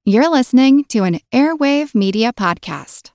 You're listening to an Airwave Media Podcast.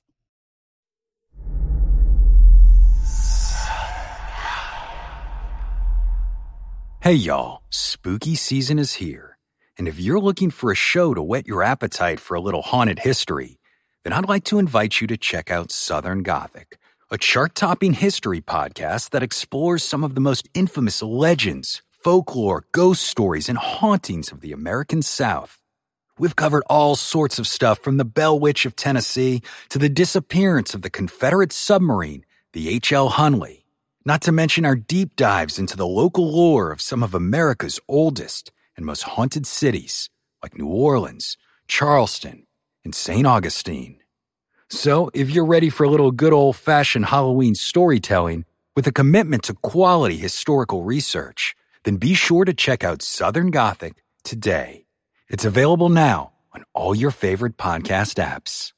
Hey y'all, spooky season is here. And if you're looking for a show to whet your appetite for a little haunted history, then I'd like to invite you to check out Southern Gothic, a chart-topping history podcast that explores some of the most infamous legends, folklore, ghost stories, and hauntings of the American South. We've covered all sorts of stuff from the Bell Witch of Tennessee to the disappearance of the Confederate submarine, the H.L. Hunley, not to mention our deep dives into the local lore of some of America's oldest and most haunted cities, like New Orleans, Charleston, and St. Augustine. So, if you're ready for a little good old-fashioned Halloween storytelling with a commitment to quality historical research, then be sure to check out Southern Gothic today. It's available now on all your favorite podcast apps.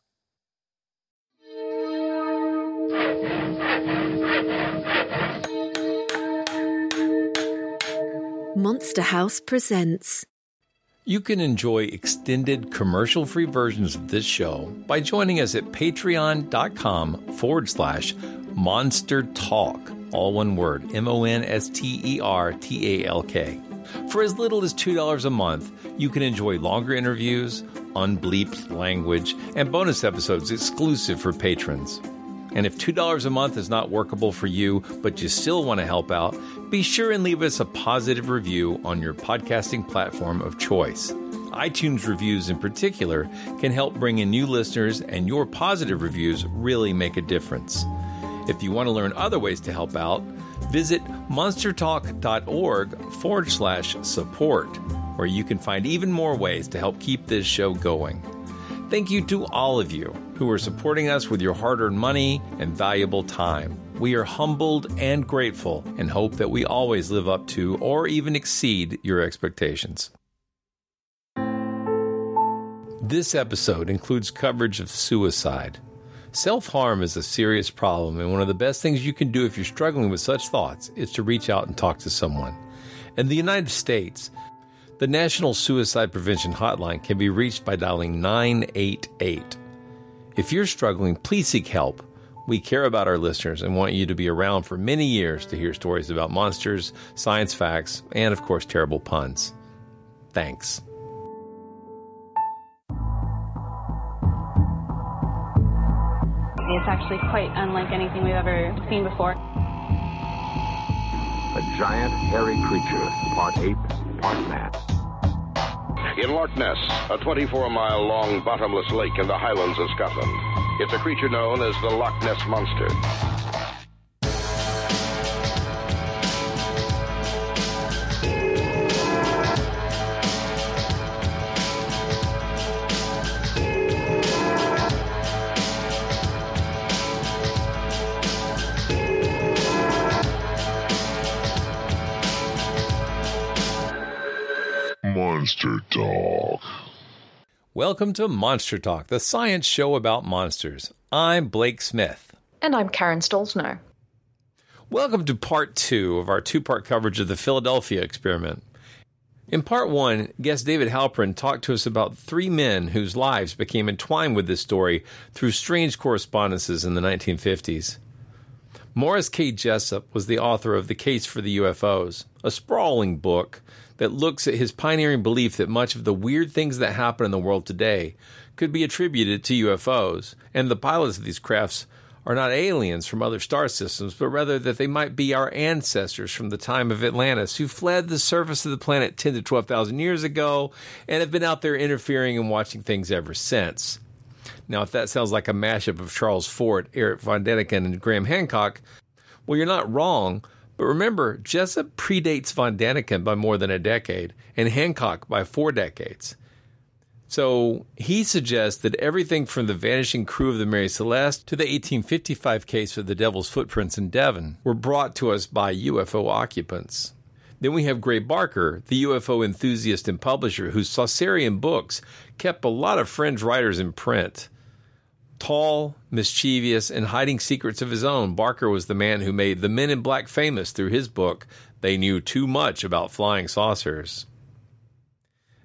Monster House presents. You can enjoy extended commercial-free versions of this show by joining us at patreon.com/Monster Talk. All one word, MONSTERTALK. For as little as $2 a month, you can enjoy longer interviews, unbleeped language, and bonus episodes exclusive for patrons. And if $2 a month is not workable for you, but you still want to help out, be sure and leave us a positive review on your podcasting platform of choice. iTunes reviews in particular can help bring in new listeners, and your positive reviews really make a difference. If you want to learn other ways to help out, visit monstertalk.org/support, where you can find even more ways to help keep this show going. Thank you to all of you who are supporting us with your hard-earned money and valuable time. We are humbled and grateful and hope that we always live up to or even exceed your expectations. This episode includes coverage of suicide. Self-harm is a serious problem, and one of the best things you can do if you're struggling with such thoughts is to reach out and talk to someone. In the United States, the National Suicide Prevention Hotline can be reached by dialing 988. If you're struggling, please seek help. We care about our listeners and want you to be around for many years to hear stories about monsters, science facts, and, of course, terrible puns. Thanks. It's actually quite unlike anything we've ever seen before. A giant, hairy creature, part ape, part man. In Loch Ness, a 24-mile-long bottomless lake in the Highlands of Scotland. It's a creature known as the Loch Ness Monster. Monster Talk. Welcome to Monster Talk, the science show about monsters. I'm Blake Smith. And I'm Karen Stolzno. Welcome to part 2 of our 2-part coverage of the Philadelphia experiment. In part 1, guest David Halpern talked to us about 3 men whose lives became entwined with this story through strange correspondences in the 1950s. Morris K. Jessup was the author of The Case for the UFOs, a sprawling book that looks at his pioneering belief that much of the weird things that happen in the world today could be attributed to UFOs, and the pilots of these crafts are not aliens from other star systems, but rather that they might be our ancestors from the time of Atlantis who fled the surface of the planet 10 to 12,000 years ago and have been out there interfering and watching things ever since. Now, if that sounds like a mashup of Charles Fort, Eric von Däniken, and Graham Hancock, well, you're not wrong. But remember, Jessup predates von Däniken by more than a decade, and Hancock by 4 decades. So he suggests that everything from the vanishing crew of the Mary Celeste to the 1855 case of the Devil's Footprints in Devon were brought to us by UFO occupants. Then we have Gray Barker, the UFO enthusiast and publisher whose Saucerian books kept a lot of fringe writers in print. Tall, mischievous, and hiding secrets of his own, Barker was the man who made the Men in Black famous through his book, They Knew Too Much About Flying Saucers.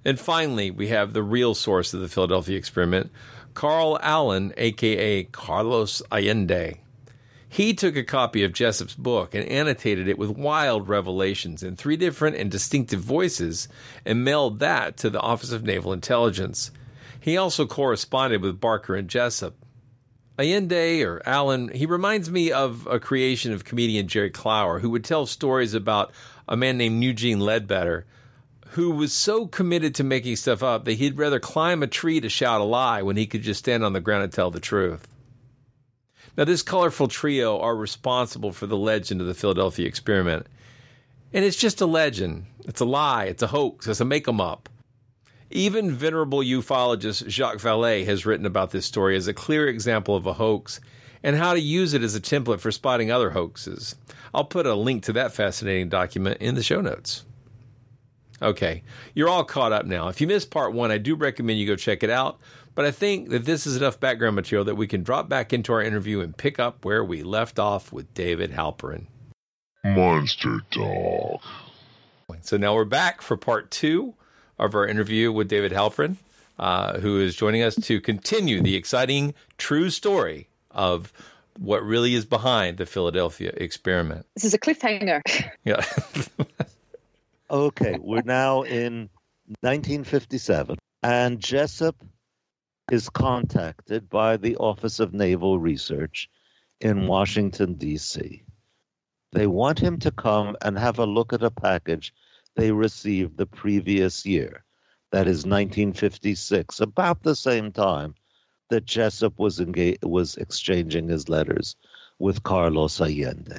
And finally, we have the real source of the Philadelphia experiment, Carl Allen, a.k.a. Carlos Allende. He took a copy of Jessup's book and annotated it with wild revelations in 3 different and distinctive voices and mailed that to the Office of Naval Intelligence. He also corresponded with Barker and Jessup. Allende, or Allen, he reminds me of a creation of comedian Jerry Clower, who would tell stories about a man named Eugene Ledbetter, who was so committed to making stuff up that he'd rather climb a tree to shout a lie when he could just stand on the ground and tell the truth. Now, this colorful trio are responsible for the legend of the Philadelphia experiment. And it's just a legend. It's a lie. It's a hoax. It's a make-em-up. Even venerable ufologist Jacques Vallée has written about this story as a clear example of a hoax and how to use it as a template for spotting other hoaxes. I'll put a link to that fascinating document in the show notes. Okay, you're all caught up now. If you missed part 1, I do recommend you go check it out, but I think that this is enough background material that we can drop back into our interview and pick up where we left off with David Halperin. Monster Dog. So now we're back for part 2 of our interview with David Halperin, who is joining us to continue the exciting true story of what really is behind the Philadelphia experiment. This is a cliffhanger. Yeah. Okay, we're now in 1957, and Jessup is contacted by the Office of Naval Research in Washington, D.C. They want him to come and have a look at a package they received the previous year, that is 1956, about the same time that Jessup was exchanging his letters with Carlos Allende.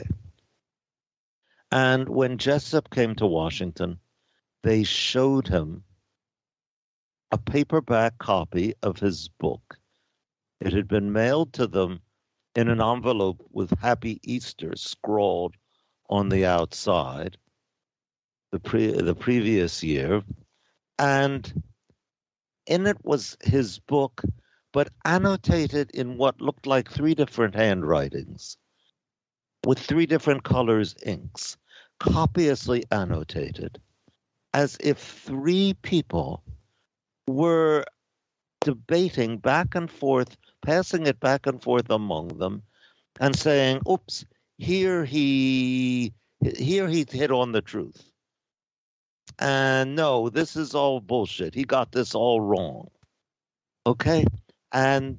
And when Jessup came to Washington, they showed him a paperback copy of his book. It had been mailed to them in an envelope with Happy Easter scrawled on the outside the previous year. And in it was his book, but annotated in what looked like 3 different handwritings, with 3 different colors inks, copiously annotated, as if 3 people were debating back and forth, passing it back and forth among them, and saying, oops, here he hit on the truth. And no, this is all bullshit. He got this all wrong. Okay? And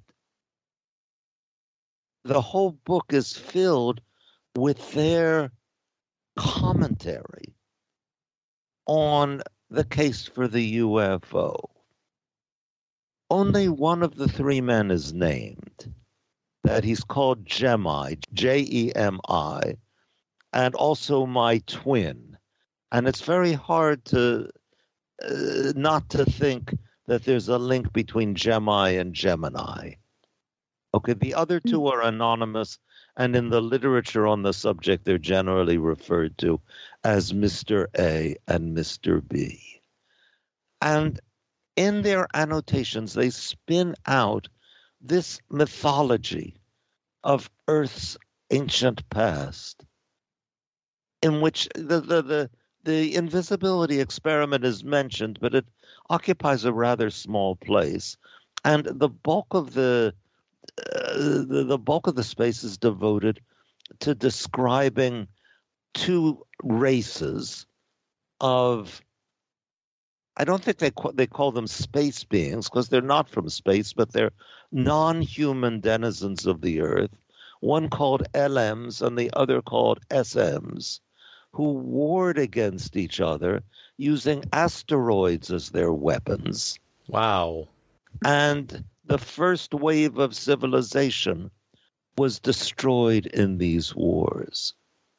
the whole book is filled with their commentary on the case for the UFO. Only one of the 3 men is named, that he's called Jemi, Jemi, and also my twin. And it's very hard to not to think that there's a link between Jemi and Gemini. Okay, the other 2 are anonymous, and in the literature on the subject, they're generally referred to as Mr. A and Mr. B. And in their annotations, they spin out this mythology of Earth's ancient past, in which the invisibility experiment is mentioned, but it occupies a rather small place, and the bulk of the bulk of the space is devoted to describing 2 races of, I don't think they call them space beings, because they're not from space, but they're non-human denizens of the Earth, one called LMs and the other called SMs, who warred against each other using asteroids as their weapons. Wow. And the first wave of civilization was destroyed in these wars.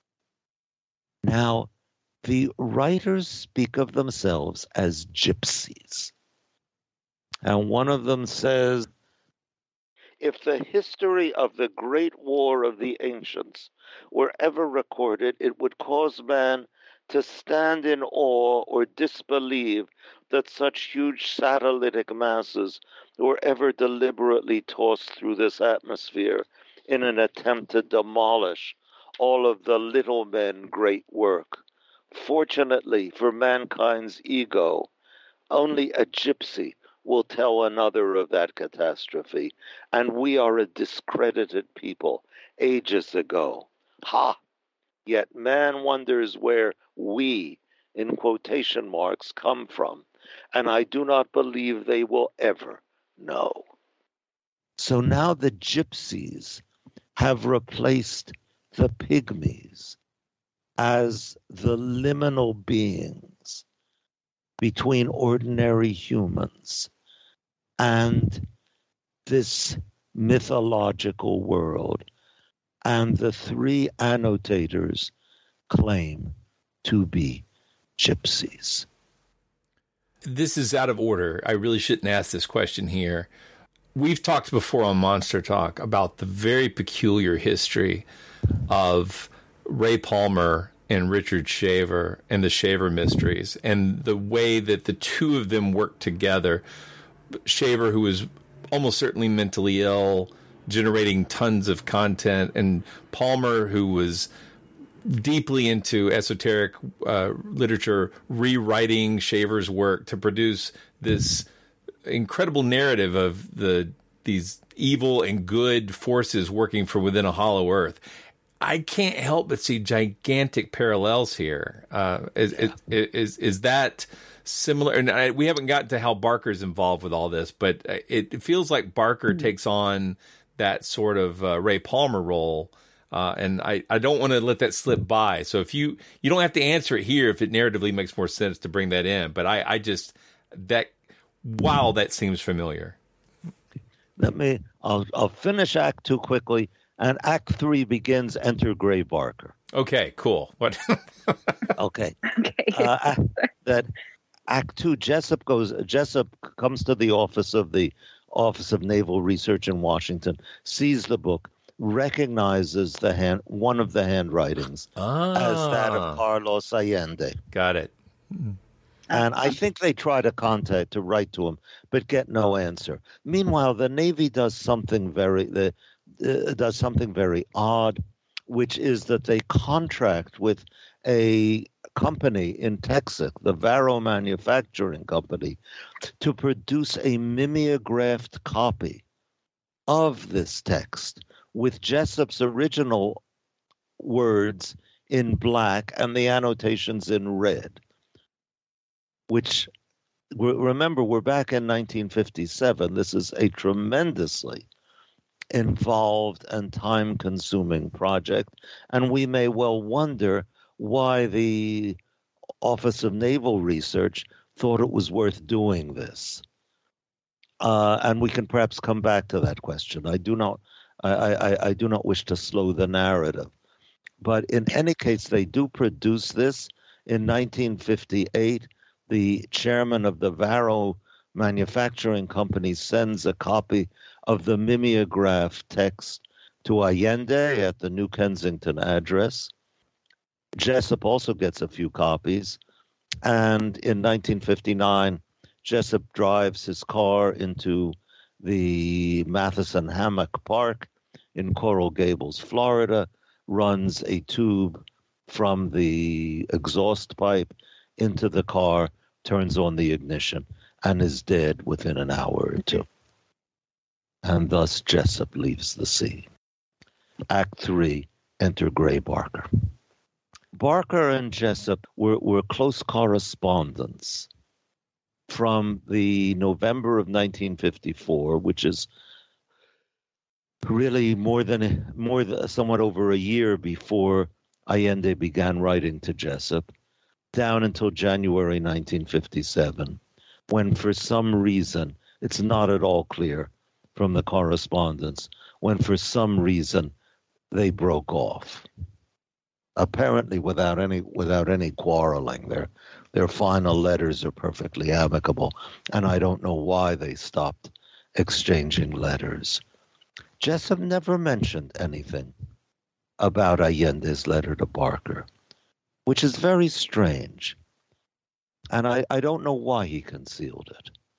Now, the writers speak of themselves as gypsies. And one of them says, if the history of the great war of the ancients were ever recorded, it would cause man to stand in awe or disbelieve that such huge satellitic masses were ever deliberately tossed through this atmosphere in an attempt to demolish all of the little men great work. Fortunately for mankind's ego, Only a gypsy will tell another of that catastrophe, and we are a discredited people ages ago. Ha! Yet man wonders where we, in quotation marks, come from, and I do not believe they will ever know. So now the gypsies have replaced the pygmies as the liminal beings between ordinary humans and this mythological world. And the three annotators claim to be gypsies. This is out of order. I really shouldn't ask this question here. We've talked before on Monster Talk about the very peculiar history of Ray Palmer and Richard Shaver and the Shaver Mysteries, and the way that the two of them worked together. Shaver, who was almost certainly mentally ill, generating tons of content, and Palmer, who was deeply into esoteric literature, rewriting Shaver's work to produce this incredible narrative of these evil and good forces working from within a hollow earth. I can't help but see gigantic parallels here. Is that similar? And we haven't gotten to how Barker's involved with all this, but it feels like Barker takes on that sort of Ray Palmer role. And I don't want to let that slip by. So if you don't have to answer it here if it narratively makes more sense to bring that in. But that seems familiar. I'll finish Act 2 quickly, and Act 3 begins Enter Gray Barker. Okay, cool. What? Okay. That Act 2, Jessup comes to the Office of Naval Research in Washington, sees the book, recognizes one of the handwritings as that of Carlos Allende. Got it. And I think they try to write to him, but get no answer. Meanwhile, the Navy does something very odd, which is that they contract with a company in Texas, the Varro Manufacturing Company, to produce a mimeographed copy of this text with Jessup's original words in black and the annotations in red, which, remember, we're back in 1957. This is a tremendously involved and time-consuming project, and we may well wonder why the Office of Naval Research thought it was worth doing this. And we can perhaps come back to that question. I do not wish to slow the narrative. But in any case, they do produce this. In 1958, the chairman of the Varro Manufacturing Company sends a copy of the mimeograph text to Allende at the New Kensington address. Jessup also gets a few copies. And in 1959, Jessup drives his car into the Matheson Hammock Park in Coral Gables, Florida, runs a tube from the exhaust pipe into the car, turns on the ignition, and is dead within an hour or two. And thus Jessup leaves the scene. Act 3, Enter Gray Barker. Barker and Jessup were close correspondents from the November of 1954, which is really somewhat over a year before Allende began writing to Jessup, down until January 1957, when for some reason, it's not at all clear from the correspondence, when for some reason they broke off. Apparently without any quarreling. Their final letters are perfectly amicable, and I don't know why they stopped exchanging letters. Jessup never mentioned anything about Allende's letter to Barker, which is very strange, and I don't know why he concealed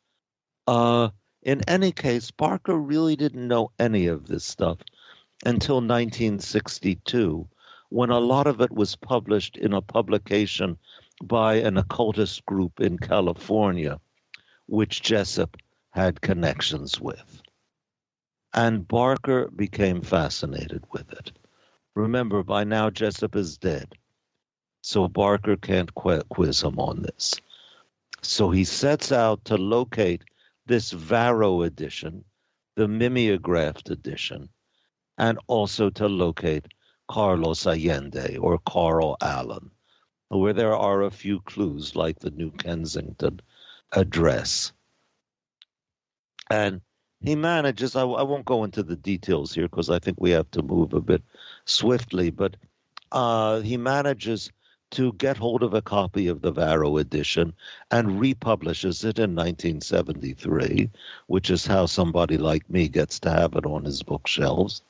it. In any case, Barker really didn't know any of this stuff until 1962, when a lot of it was published in a publication by an occultist group in California which Jessup had connections with. And Barker became fascinated with it. Remember, by now Jessup is dead, so Barker can't quiz him on this. So he sets out to locate this Varro edition, the mimeographed edition, and also to locate Carlos Allende or Carl Allen, where there are a few clues like the New Kensington address. And he manages, I won't go into the details here because I think we have to move a bit swiftly, but he manages to get hold of a copy of the Varro edition and republishes it in 1973, which is how somebody like me gets to have it on his bookshelves.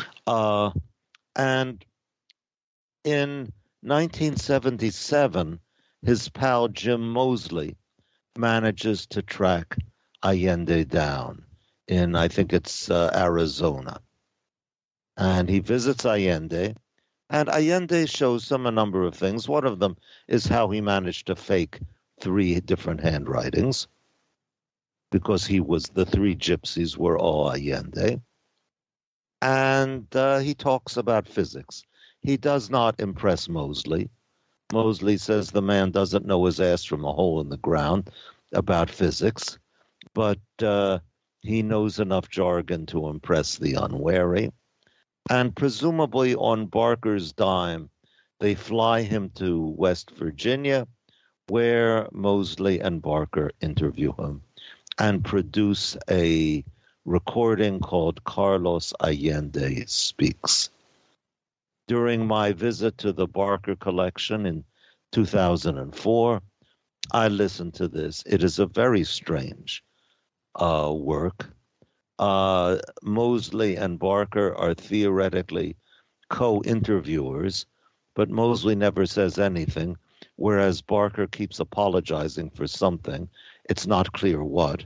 And in 1977, his pal Jim Moseley manages to track Allende down in, I think it's Arizona. And he visits Allende, and Allende shows him a number of things. One of them is how he managed to fake 3 different handwritings, because the 3 gypsies were all Allende. And he talks about physics. He does not impress Moseley. Moseley says the man doesn't know his ass from a hole in the ground about physics, but he knows enough jargon to impress the unwary. And presumably on Barker's dime, they fly him to West Virginia, where Moseley and Barker interview him and produce a recording called Carlos Allende Speaks. During my visit to the Barker collection in 2004, I listened to this. It is a very strange work. Moseley and Barker are theoretically co-interviewers, but Moseley never says anything, whereas Barker keeps apologizing for something. It's not clear what.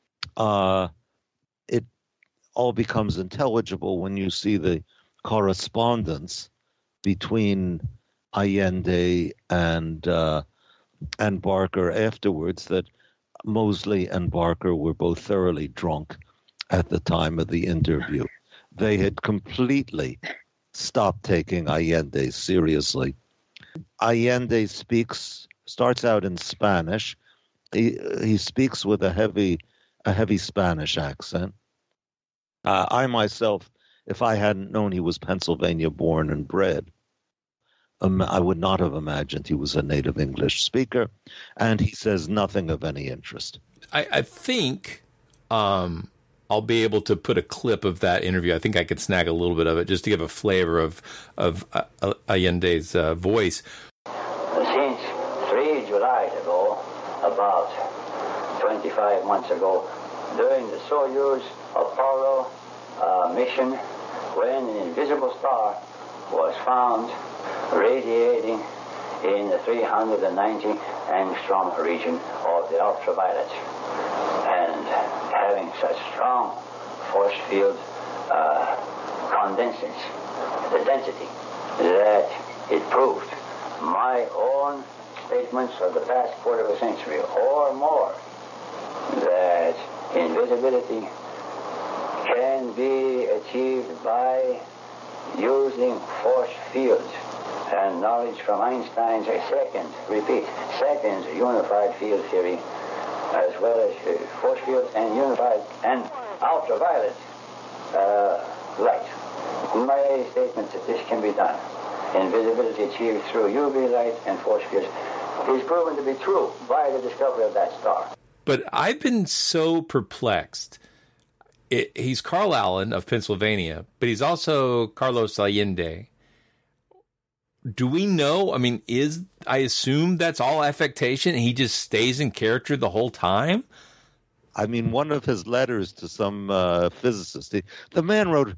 It all becomes intelligible when you see the correspondence between Allende and Barker afterwards, that Moseley and Barker were both thoroughly drunk at the time of the interview. They had completely stopped taking Allende seriously. Allende starts out in Spanish. He speaks with a heavy Spanish accent. I myself, if I hadn't known he was Pennsylvania born and bred, I would not have imagined he was a native English speaker, and he says nothing of any interest. I think I'll be able to put a clip of that interview. I think I could snag a little bit of it just to give a flavor of Allende's voice. Since 3 July ago, about 25 months ago, during the Soyuz Apollo mission, when an invisible star was found radiating in the 390 angstrom region of the ultraviolet, and having such strong force field condensance, the density, that it proved my own statements of the past quarter of a century or more, that invisibility can be achieved by using force fields and knowledge from Einstein's second unified field theory, as well as force fields and unified and ultraviolet light. My statement that this can be done, invisibility achieved through UV light and force fields, is proven to be true by the discovery of that star. But I've been so perplexed. He's Carl Allen of Pennsylvania, but he's also Carlos Allende. Do we know? I mean, I assume that's all affectation and he just stays in character the whole time? I mean, one of his letters to some physicist, the man wrote,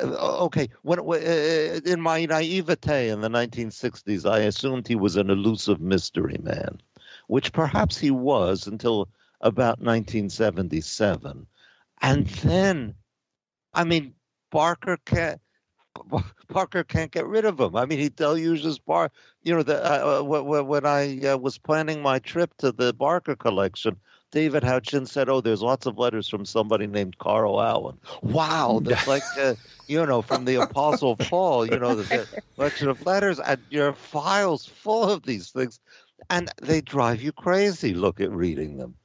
in my naivete in the 1960s, I assumed he was an elusive mystery man, which perhaps he was until about 1977. And then, I mean, Barker can't get rid of him. I mean, he deluges when I was planning my trip to the Barker collection, David Houchin said, "Oh, there's lots of letters from somebody named Carl Allen." Wow, that's like from the Apostle Paul. The collection of letters, and your files full of these things, and they drive you crazy. Look at reading them.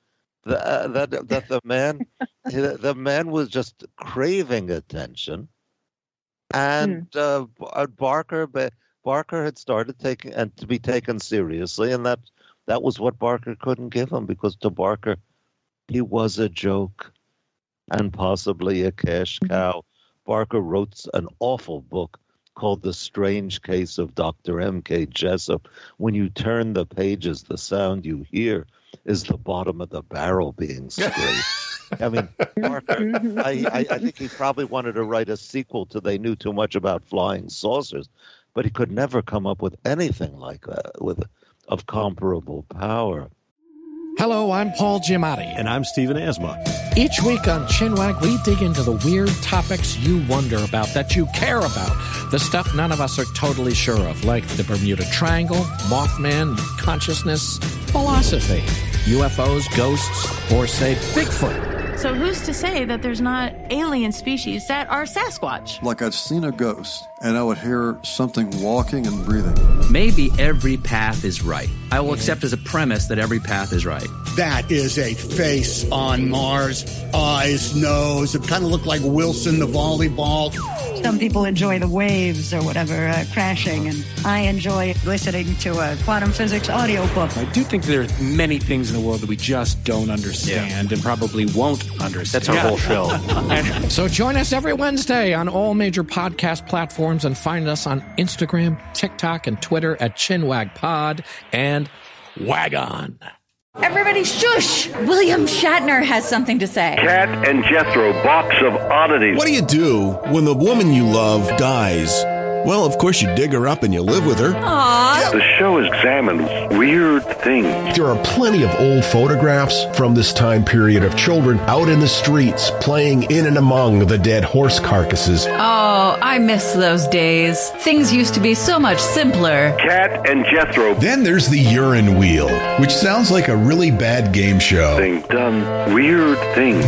The man was just craving attention, and Barker had started to be taken seriously, and that was what Barker couldn't give him, because to Barker, he was a joke and possibly a cash cow. Barker wrote an awful book called The Strange Case of Dr. M.K. Jessup. When you turn the pages, the sound you hear is the bottom of the barrel being scraped. I mean, Barker, I think he probably wanted to write a sequel to They Knew Too Much About Flying Saucers, but he could never come up with anything like that of comparable power. Hello, I'm Paul Giamatti. And I'm Stephen Asma. Each week on Chinwag, we dig into the weird topics you wonder about, that you care about, the stuff none of us are totally sure of, like the Bermuda Triangle, Mothman, consciousness, philosophy, UFOs, ghosts, or, say, Bigfoot. So who's to say that there's not alien species that are Sasquatch? Like I'd seen a ghost, and I would hear something walking and breathing. Maybe every path is right. I will accept as a premise that every path is right. That is a face on Mars, eyes, nose. It kind of looked like Wilson the volleyball. Some people enjoy the waves or whatever crashing, and I enjoy listening to a quantum physics audiobook. I do think there are many things in the world that we just don't understand and probably won't understand. That's our whole show. So join us every Wednesday on all major podcast platforms and find us on Instagram, TikTok, and Twitter at ChinwagPod and Wagon. Everybody shush! William Shatner has something to say. Cat and Jethro, box of oddities. What do you do when the woman you love dies? Well, of course, you dig her up and you live with her. Aww. The show examines weird things. There are plenty of old photographs from this time period of children out in the streets playing in and among the dead horse carcasses. Oh, I miss those days. Things used to be so much simpler. Cat and Jethro. Then there's the urine wheel, which sounds like a really bad game show. They've done weird things.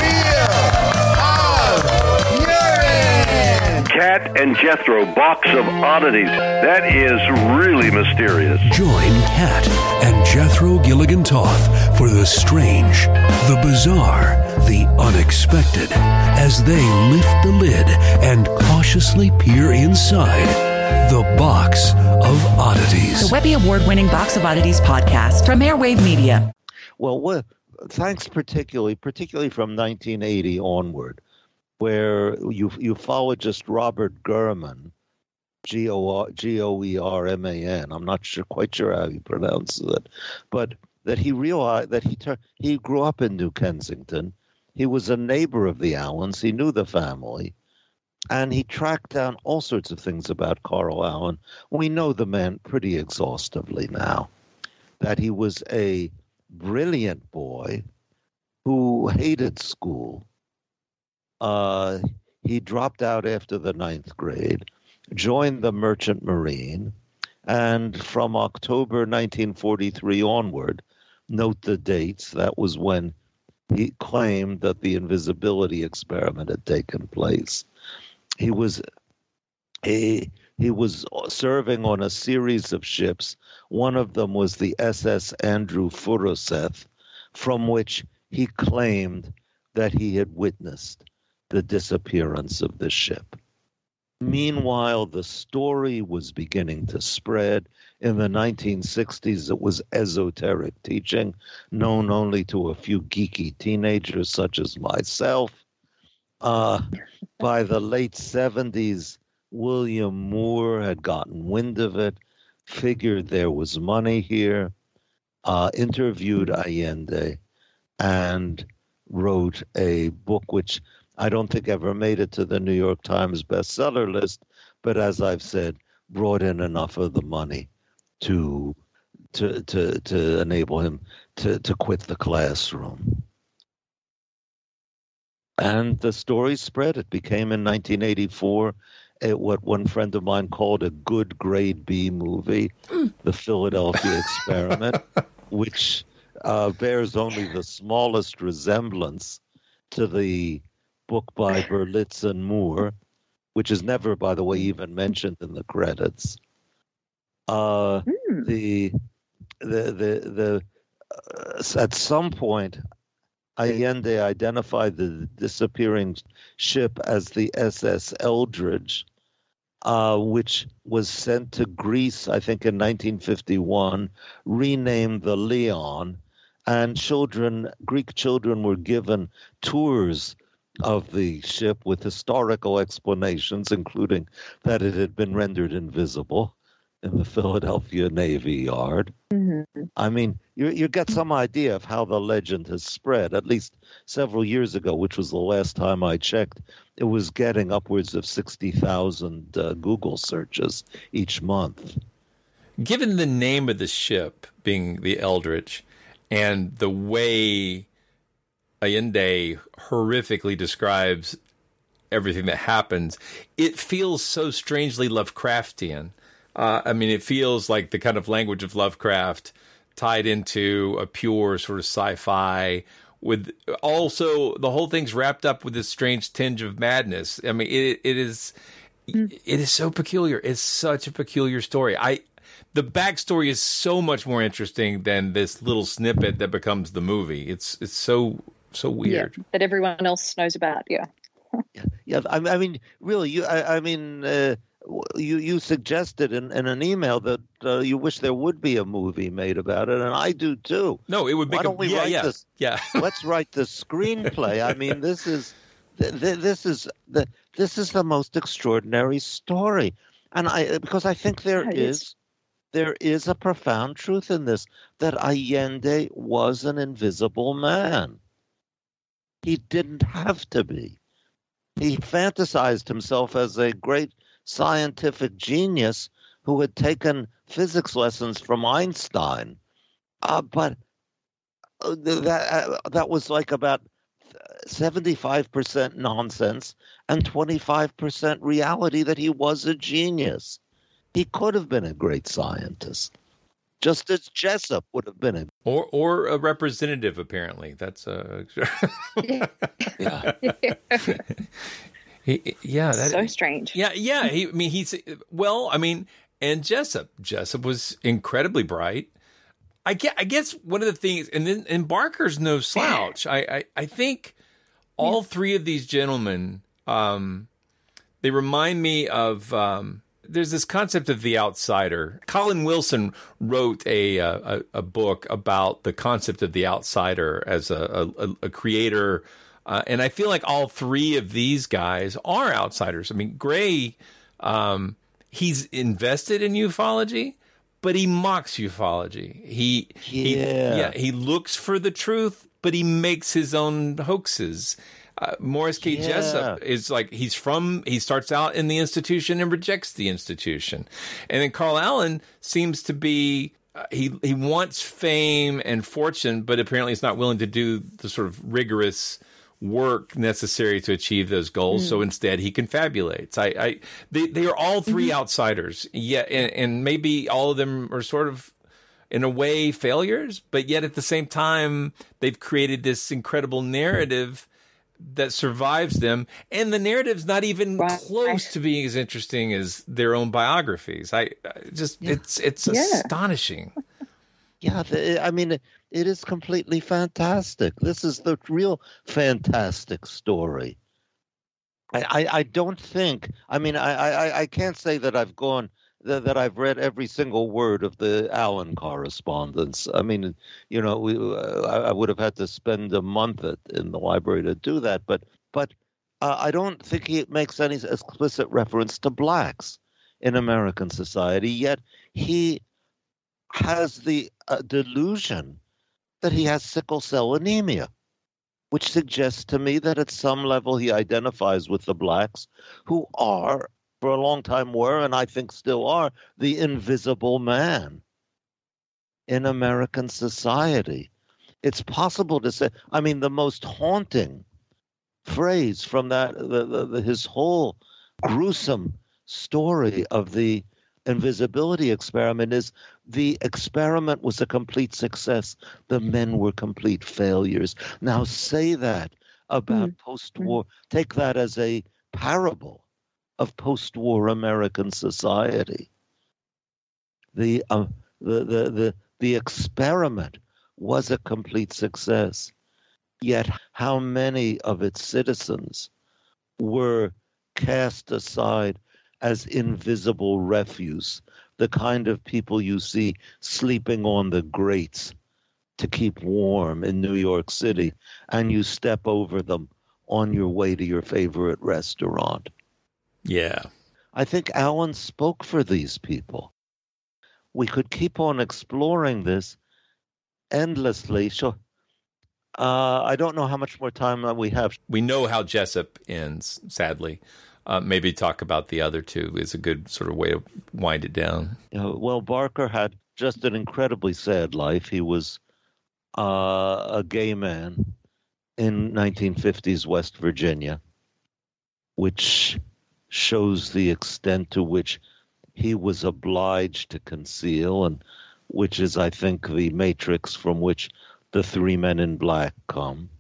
Cat and Jethro, box of oddities. That is really mysterious. Join Cat and Jethro Gilligan Toth for the strange, the bizarre, the unexpected, as they lift the lid and cautiously peer inside the Box of Oddities. The Webby Award-winning Box of Oddities podcast from Airwave Media. Well, thanks particularly from 1980 onward, where ufologist Robert Gurman, Goerman, I'm not quite sure how you pronounce it, but that he realized that he grew up in New Kensington. He was a neighbor of the Allens. He knew the family, and he tracked down all sorts of things about Carl Allen. We know the man pretty exhaustively now, that he was a brilliant boy who hated school. He dropped out after the 9th grade, joined the Merchant Marine, and from October 1943 onward, note the dates, that was when he claimed that the invisibility experiment had taken place. He was serving on a series of ships. One of them was the SS Andrew Furuseth, from which he claimed that he had witnessed the disappearance of the ship. Meanwhile, the story was beginning to spread. In the 1960s, it was esoteric teaching, known only to a few geeky teenagers such as myself. By the late 70s, William Moore had gotten wind of it, figured there was money here, interviewed Allende, and wrote a book which I don't think ever made it to the New York Times bestseller list, but as I've said, brought in enough of the money to enable him to quit the classroom. And the story spread. It became in 1984 what one friend of mine called a good grade B movie, The Philadelphia Experiment, which bears only the smallest resemblance to the book by Berlitz and Moore, which is never, by the way, even mentioned in the credits. At some point, Allende identified the disappearing ship as the SS Eldridge, which was sent to Greece, I think, in 1951, renamed the Leon, and Greek children were given tours of the ship with historical explanations, including that it had been rendered invisible in the Philadelphia Navy Yard. Mm-hmm. I mean, you get some idea of how the legend has spread. At least several years ago, which was the last time I checked, it was getting upwards of 60,000 Google searches each month. Given the name of the ship being the Eldridge and the way Allende horrifically describes everything that happens, it feels so strangely Lovecraftian. I mean, it feels like the kind of language of Lovecraft tied into a pure sort of sci-fi, with also the whole thing's wrapped up with this strange tinge of madness. I mean, it is so peculiar. It's such a peculiar story. The backstory is so much more interesting than this little snippet that becomes the movie. It's so weird. Yeah, that everyone else knows about. Yeah. Yeah. I mean, really, you suggested in an email that you wish there would be a movie made about it, and I do too. No, it would make. Why don't we write this? Yeah. Let's write the screenplay. I mean, this is the most extraordinary story, and because I think there is a profound truth in this, that Allende was an invisible man. He didn't have to be. He fantasized himself as a great scientific genius who had taken physics lessons from Einstein. But that was like about 75% nonsense and 25% reality, that he was a genius. He could have been a great scientist, just as Jessup would have been or a representative. Apparently, that's yeah. That's so strange. Yeah. And Jessup was incredibly bright. I guess one of the things, and Barker's no slouch. I think all three of these gentlemen, they remind me of. There's this concept of the outsider. Colin Wilson wrote a book about the concept of the outsider as a creator. And I feel like all three of these guys are outsiders. I mean, Gray, he's invested in ufology, but he mocks ufology. He looks for the truth, but he makes his own hoaxes. Morris K. Jessup is like, he starts out in the institution and rejects the institution. And then Carl Allen seems to be, he wants fame and fortune, but apparently he's not willing to do the sort of rigorous work necessary to achieve those goals. So instead he confabulates. They are all three outsiders. Yeah. And maybe all of them are sort of, in a way, failures, but yet at the same time, they've created this incredible narrative that survives them, and the narrative's not even close to being as interesting as their own biographies. It's astonishing. Yeah, I mean, it is completely fantastic. This is the real fantastic story. I don't think. I mean, I can't say that I've gone. That I've read every single word of the Allen correspondence. I mean, you know, I would have had to spend a month in the library to do that. But I don't think he makes any explicit reference to blacks in American society. Yet he has the delusion that he has sickle cell anemia, which suggests to me that at some level he identifies with the blacks who are, for a long time were, and I think still are, the invisible man in American society. It's possible to say, I mean, the most haunting phrase from that, his whole gruesome story of the invisibility experiment is, The experiment was a complete success. The men were complete failures. Now say that about post-war. Take that as a parable of post-war American society. The experiment was a complete success. Yet how many of its citizens were cast aside as invisible refuse, the kind of people you see sleeping on the grates to keep warm in New York City, and you step over them on your way to your favorite restaurant. Yeah. I think Allen spoke for these people. We could keep on exploring this endlessly. Sure. I don't know how much more time we have. We know how Jessup ends, sadly. Maybe talk about the other two is a good sort of way to wind it down. Well, Barker had just an incredibly sad life. He was a gay man in 1950s West Virginia, which shows the extent to which he was obliged to conceal, and which is, I think, the matrix from which the three men in black come.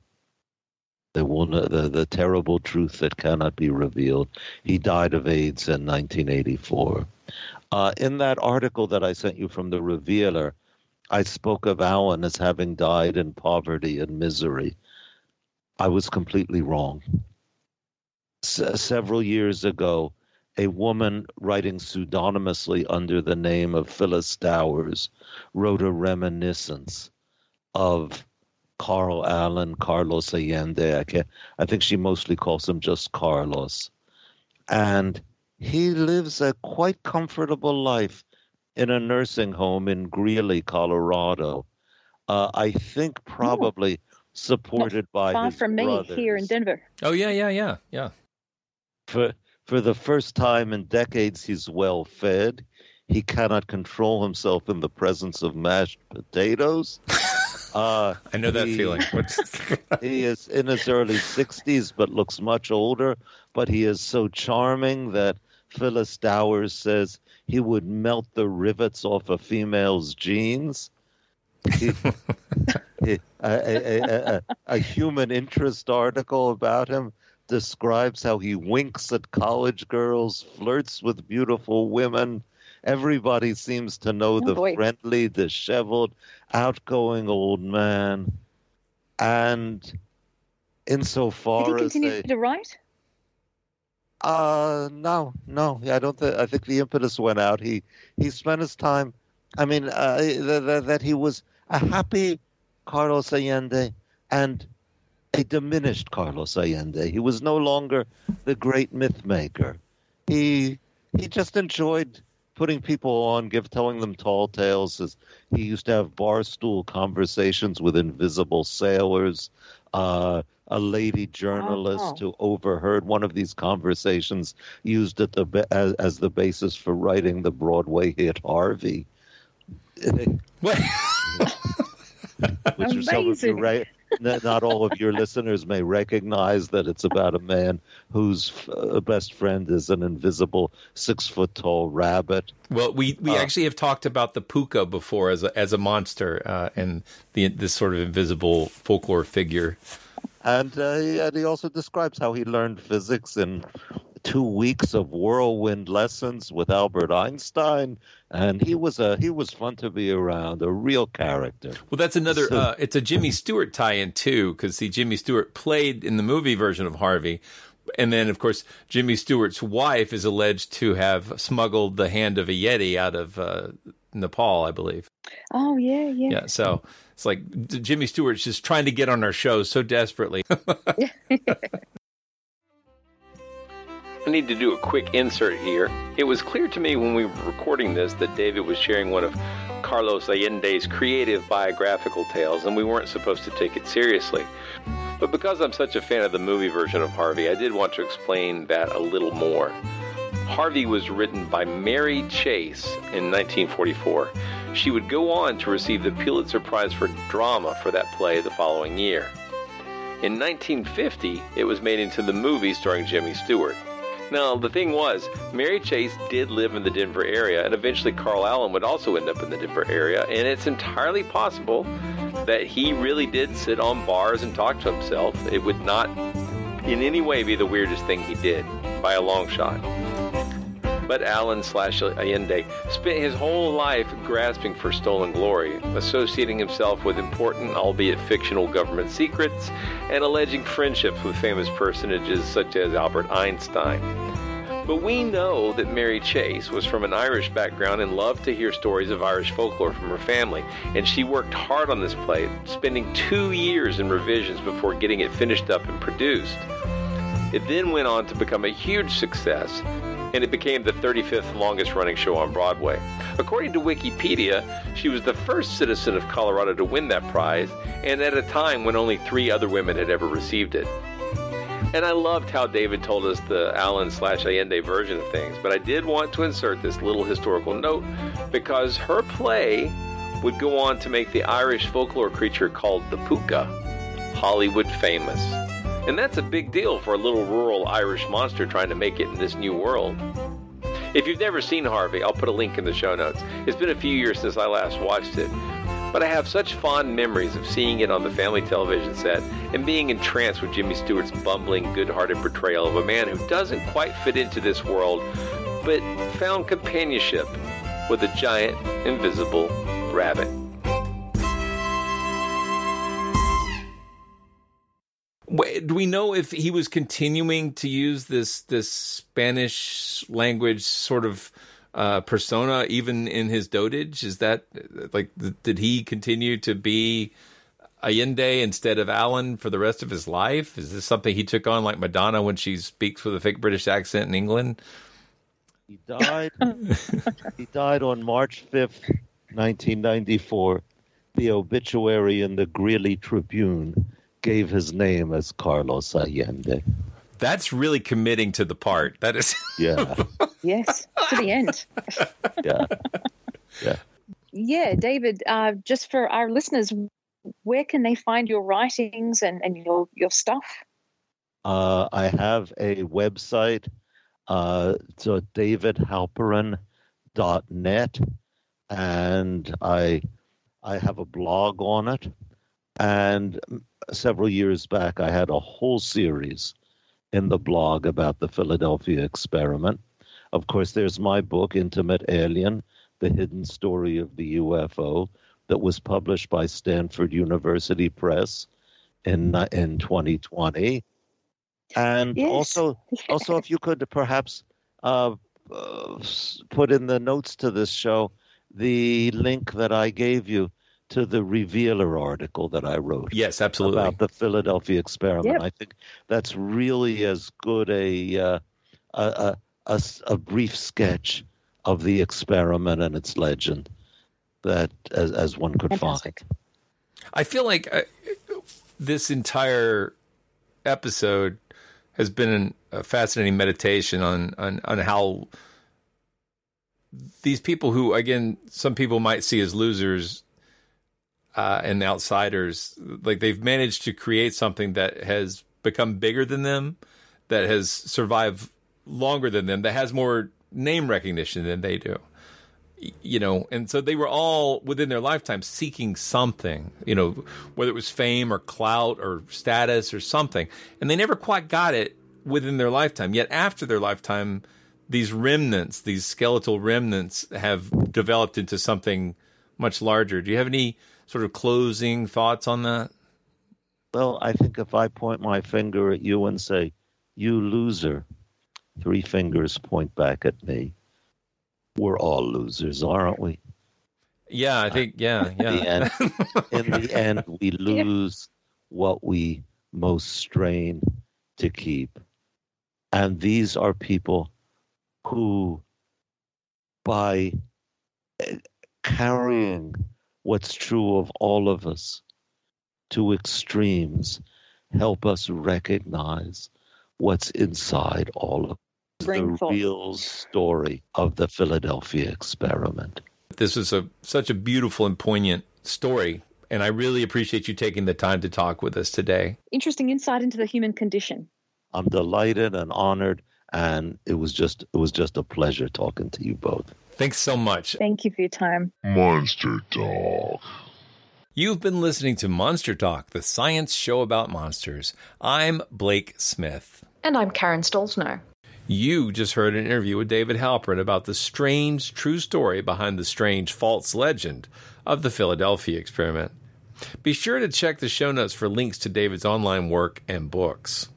The terrible truth that cannot be revealed. He died of AIDS in 1984. In that article that I sent you from the Revealer, I spoke of Allen as having died in poverty and misery. I was completely wrong. Several years ago, a woman writing pseudonymously under the name of Phyllis Dowers wrote a reminiscence of Carl Allen, Carlos Allende. I think she mostly calls him just Carlos. And he lives a quite comfortable life in a nursing home in Greeley, Colorado. I think probably supported by far his from me brothers. here in Denver. Oh, yeah. For the first time in decades, he's well fed. He cannot control himself in the presence of mashed potatoes. I know that feeling. He is in his early 60s, but looks much older. But he is so charming that Phyllis Dowers says he would melt the rivets off a female's jeans. A human interest article about him describes how he winks at college girls, flirts with beautiful women. Everybody seems to know friendly, disheveled, outgoing old man. And insofar Did he as continue to write? No. I don't. I think the impetus went out. He spent his time. I mean, that he was a happy Carlos Allende and a diminished Carlos Allende. He was no longer the great myth maker. He just enjoyed putting people on, telling them tall tales. He used to have barstool conversations with invisible sailors. A lady journalist who overheard one of these conversations used it as the basis for writing the Broadway hit Harvey. What? Which some of you, not all of your listeners may recognize that it's about a man whose best friend is an invisible 6-foot-tall rabbit. Well, we actually have talked about the puka before as a monster and this sort of invisible folklore figure. And he also describes how he learned physics in 2 weeks of whirlwind lessons with Albert Einstein, and he was fun to be around, a real character. Well, that's another. It's a Jimmy Stewart tie-in too, because Jimmy Stewart played in the movie version of Harvey, and then of course Jimmy Stewart's wife is alleged to have smuggled the hand of a Yeti out of Nepal, I believe. Oh yeah. Yeah, so it's like Jimmy Stewart's just trying to get on our show so desperately. I need to do a quick insert here. It was clear to me when we were recording this that David was sharing one of Carlos Allende's creative biographical tales, and we weren't supposed to take it seriously. But because I'm such a fan of the movie version of Harvey, I did want to explain that a little more. Harvey was written by Mary Chase in 1944. She would go on to receive the Pulitzer Prize for Drama for that play the following year. In 1950, it was made into the movie starring Jimmy Stewart. Now, the thing was, Mary Chase did live in the Denver area, and eventually Carl Allen would also end up in the Denver area, and it's entirely possible that he really did sit on bars and talk to himself. It would not in any way be the weirdest thing he did, by a long shot. But Allen/Allende spent his whole life grasping for stolen glory, associating himself with important, albeit fictional, government secrets, and alleging friendships with famous personages such as Albert Einstein. But we know that Mary Chase was from an Irish background and loved to hear stories of Irish folklore from her family, and she worked hard on this play, spending 2 years in revisions before getting it finished up and produced. It then went on to become a huge success, and it became the 35th longest-running show on Broadway. According to Wikipedia, she was the first citizen of Colorado to win that prize, and at a time when only 3 other women had ever received it. And I loved how David told us the Allen/Allende version of things, but I did want to insert this little historical note because her play would go on to make the Irish folklore creature called the Puka Hollywood famous. And that's a big deal for a little rural Irish monster trying to make it in this new world. If you've never seen Harvey, I'll put a link in the show notes. It's been a few years since I last watched it, but I have such fond memories of seeing it on the family television set and being entranced with Jimmy Stewart's bumbling, good-hearted portrayal of a man who doesn't quite fit into this world, but found companionship with a giant, invisible rabbit. Do we know if he was continuing to use this Spanish language sort of persona even in his dotage? Is that like, did he continue to be Allende instead of Allen for the rest of his life? Is this something he took on like Madonna when she speaks with a fake British accent in England? He died. He died on March 5th, 1994. The obituary in the Greeley Tribune gave his name as Carlos Allende. That's really committing to the part. That is. Yeah. Yes, to the end. Yeah. Yeah. Yeah, David, just for our listeners, where can they find your writings and your stuff? I have a website, so davidhalperin.net, and I have a blog on it. And several years back, I had a whole series in the blog about the Philadelphia experiment. Of course, there's my book, Intimate Alien, The Hidden Story of the UFO, that was published by Stanford University Press in 2020. And yes. also, if you could perhaps put in the notes to this show the link that I gave you to the Revealer article that I wrote. Yes, absolutely. About the Philadelphia experiment. Yep. I think that's really as good a brief sketch of the experiment and its legend that as one could Fantastic. find. I feel like this entire episode has been a fascinating meditation on how these people who, again, some people might see as losers and outsiders, like they've managed to create something that has become bigger than them, that has survived longer than them, that has more name recognition than they do. You know, and so they were all within their lifetime seeking something, you know, whether it was fame or clout or status or something, and they never quite got it within their lifetime. Yet after their lifetime, these remnants, these skeletal remnants, have developed into something much larger. Do you have any sort of closing thoughts on that? Well, I think if I point my finger at you and say, "You loser," 3 fingers point back at me. We're all losers, aren't we? Yeah, I think, yeah. In the end, we lose what we most strain to keep. And these are people who, by carrying what's true of all of us to extremes, help us recognize what's inside all of us. The real story of the Philadelphia experiment. This is such a beautiful and poignant story, and I really appreciate you taking the time to talk with us today. Interesting insight into the human condition. I'm delighted and honored, And it was just a pleasure talking to you both. Thanks so much. Thank you for your time. Monster Talk. You've been listening to Monster Talk, the science show about monsters. I'm Blake Smith. And I'm Karen Stolzner. You just heard an interview with David Halperin about the strange true story behind the strange false legend of the Philadelphia experiment. Be sure to check the show notes for links to David's online work and books.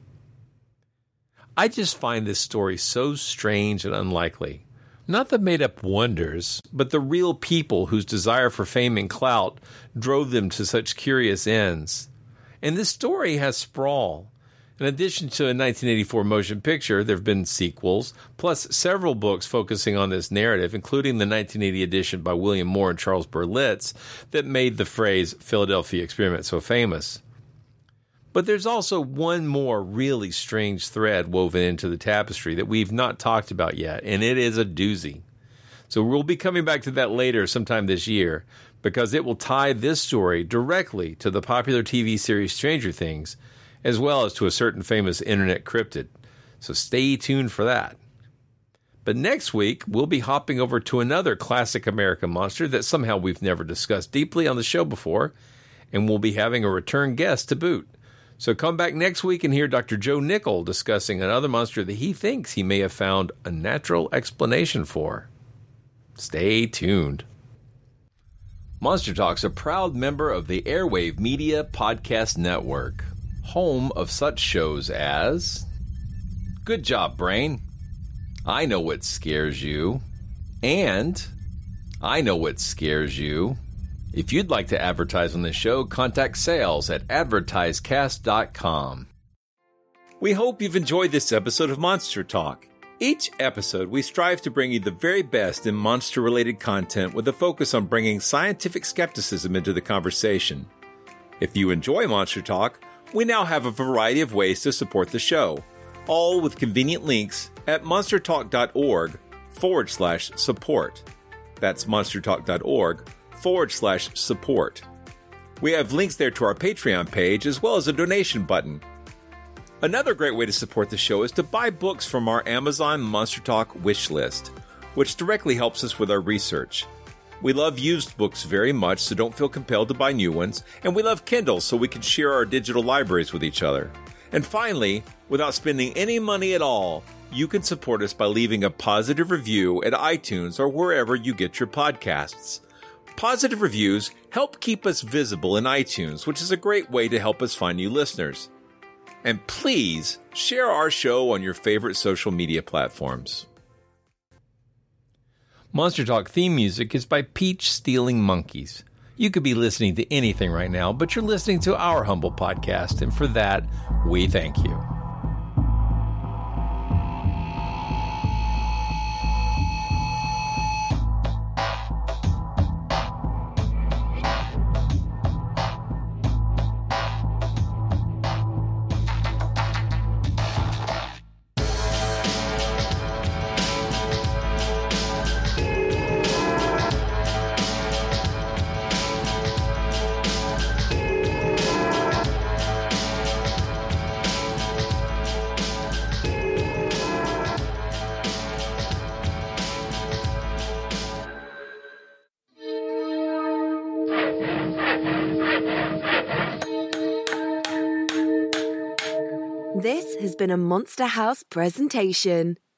I just find this story so strange and unlikely. Not the made-up wonders, but the real people whose desire for fame and clout drove them to such curious ends. And this story has sprawl. In addition to a 1984 motion picture, there have been sequels, plus several books focusing on this narrative, including the 1980 edition by William Moore and Charles Berlitz that made the phrase Philadelphia experiment so famous. But there's also one more really strange thread woven into the tapestry that we've not talked about yet, and it is a doozy. So we'll be coming back to that later sometime this year, because it will tie this story directly to the popular TV series Stranger Things, as well as to a certain famous internet cryptid. So stay tuned for that. But next week, we'll be hopping over to another classic American monster that somehow we've never discussed deeply on the show before, and we'll be having a return guest to boot. So come back next week and hear Dr. Joe Nickell discussing another monster that he thinks he may have found a natural explanation for. Stay tuned. Monster Talk's a proud member of the Airwave Media Podcast Network, home of such shows as Good Job, Brain, I Know What Scares You, and I Know What Scares You. If you'd like to advertise on the show, contact sales at advertisecast.com. We hope you've enjoyed this episode of Monster Talk. Each episode, we strive to bring you the very best in monster-related content with a focus on bringing scientific skepticism into the conversation. If you enjoy Monster Talk, we now have a variety of ways to support the show, all with convenient links at monstertalk.org/support. That's monstertalk.org/support. We have links there to our Patreon page as well as a donation button. Another great way to support the show is to buy books from our Amazon Monster Talk wish list, which directly helps us with our research. We love used books very much, so don't feel compelled to buy new ones, and we love Kindle so we can share our digital libraries with each other. And finally, without spending any money at all, you can support us by leaving a positive review at iTunes or wherever you get your podcasts. Positive reviews help keep us visible in iTunes, which is a great way to help us find new listeners. And please share our show on your favorite social media platforms. Monster Talk theme music is by Peach Stealing Monkeys. You could be listening to anything right now, but you're listening to our humble podcast, and for that, we thank you. This has been a Monster House presentation.